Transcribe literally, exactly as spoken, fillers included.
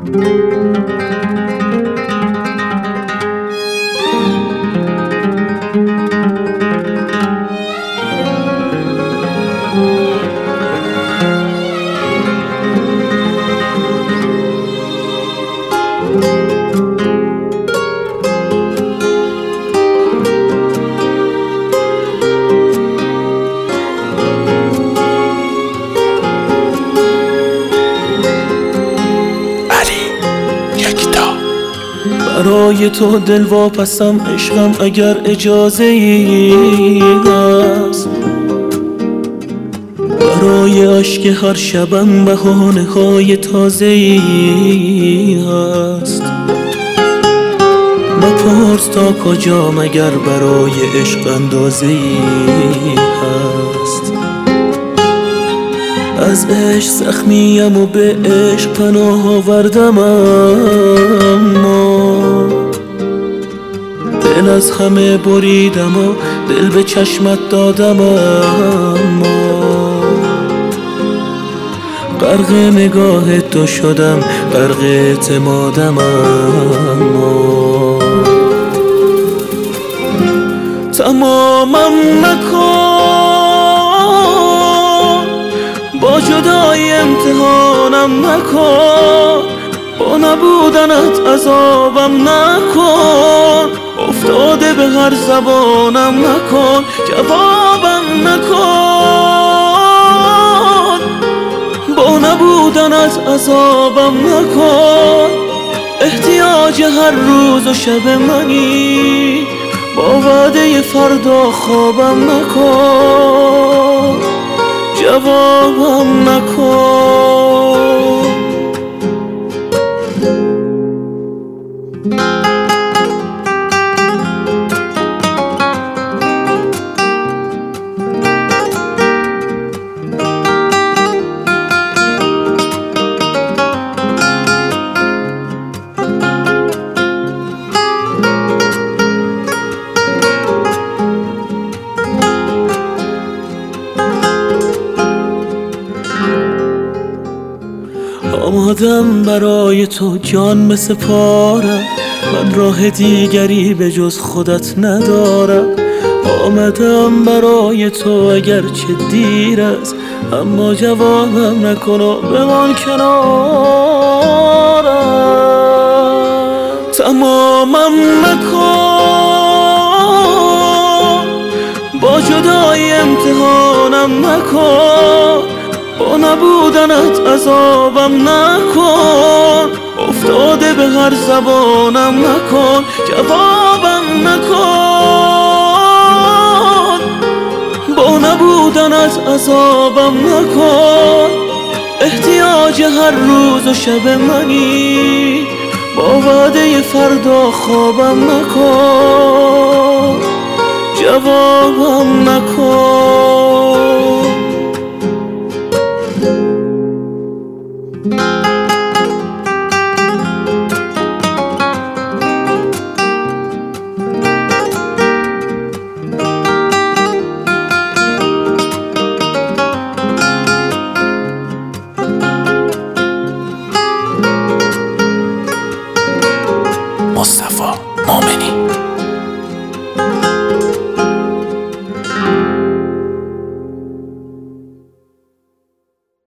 برای تو دل واپسم عشقم اگر اجازه ای هست، برای عشق هر شبم بهانه های تازه ای هست. مپرس تا کجا مگر برای عشق اندازه ای هست. از عشق زخمیم و به عشق پناه آوردم، اما دل از همه بریدم و دل به چشمت دادم، اما غرق نگاه تو شدم، غرق اعتمادم، اما تمامم نکن، با جدای امتحانم نکن، با نبودنت عذابم نکن، افتاده به هر زبانم نکن، جوابم نکن، با نبودنت عذابم نکن. احتیاج هر روز و شب منی، با وعده فردا خوابم نکن، جوابم نکن. آمادم برای تو جان بسپارم، من راه دیگری به جز خودت ندارم. آمدم برای تو اگر چه دیر است، اما جوابم نکن و بمان کنارم. تمامم نکن، با جدای امتحانم نکن، با نبودنت عذابم نکن، افتاده به هر زبانم نکن، جوابم نکن، با نبودنت عذابم نکن. احتیاج هر روز و شب منی، با وعده فردا خوابم نکن، جوابم نکن.